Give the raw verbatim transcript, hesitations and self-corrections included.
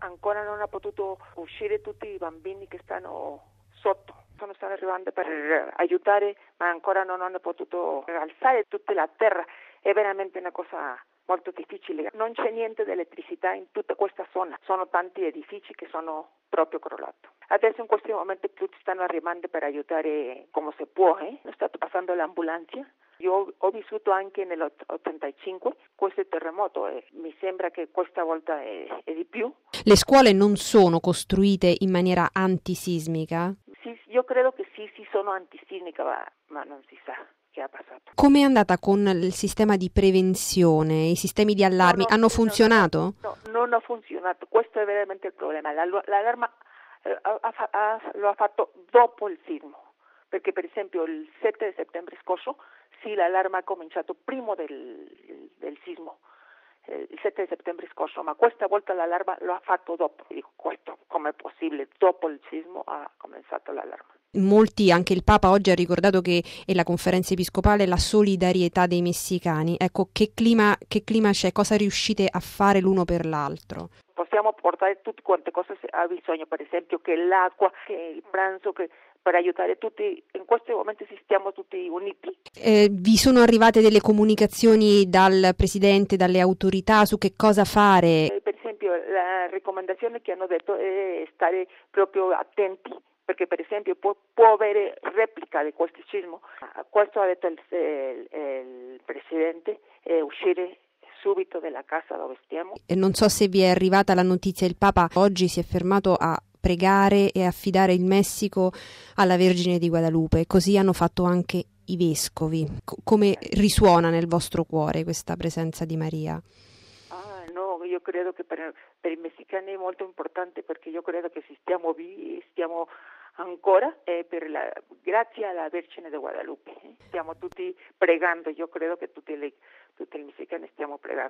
ancora non hanno potuto uscire tutti i bambini che stanno sotto. Sono stanno arrivando per aiutare, ma ancora non hanno potuto alzare tutta la terra. È veramente una cosa molto difficile. Non c'è niente di elettricità in tutta questa zona. Sono tanti edifici che sono proprio crollati. Adesso in questo momento tutti stanno arrivando per aiutare come si può. Eh? È stato passando l'ambulanza. Io ho vissuto anche nell'ottantacinque questo terremoto e mi sembra che questa volta è, è di più. Le scuole non sono costruite in maniera antisismica? Sì, io credo che sì, sì sono antisismica, ma, ma non si sa che ha passato. Come è andata con il sistema di prevenzione, i sistemi di allarmi? No, no, Hanno funzionato? No, no, non ha funzionato, questo è veramente il problema. La, l'allarma eh, ha, ha, lo ha fatto dopo il sismo, perché per esempio il sette di settembre scorso sì, l'allarma ha cominciato prima del, del sismo, eh, il sette di settembre scorso, ma questa volta l'allarma lo ha fatto dopo. Dico, questo com'è possibile? Dopo il sismo ha cominciato l'allarma. Molti, anche il Papa oggi ha ricordato che è la conferenza episcopale la solidarietà dei messicani. Ecco, che clima, che clima c'è? Cosa riuscite a fare l'uno per l'altro? Possiamo portare tutte quante cose ha bisogno, per esempio che l'acqua, che il pranzo, che per aiutare tutti. In questo momento stiamo tutti uniti. Eh, vi sono arrivate delle comunicazioni dal Presidente, dalle autorità su che cosa fare? Eh, per esempio la raccomandazione che hanno detto è stare proprio attenti, perché per esempio può, può avere replica di questo sismo. Questo ha detto il, il, il Presidente, eh, uscire subito dalla casa dove stiamo. E non so se vi è arrivata la notizia, il Papa oggi si è fermato a pregare e affidare il Messico alla Vergine di Guadalupe, così hanno fatto anche i vescovi. C- come risuona nel vostro cuore questa presenza di Maria? Ah, no, io credo che per, per i messicani è molto importante, perché io credo che se stiamo vivi, stiamo ancora eh, per la, grazie alla Vergine di Guadalupe. Eh. Stiamo tutti pregando, io credo che tutti, le, tutti i messicani stiamo pregando.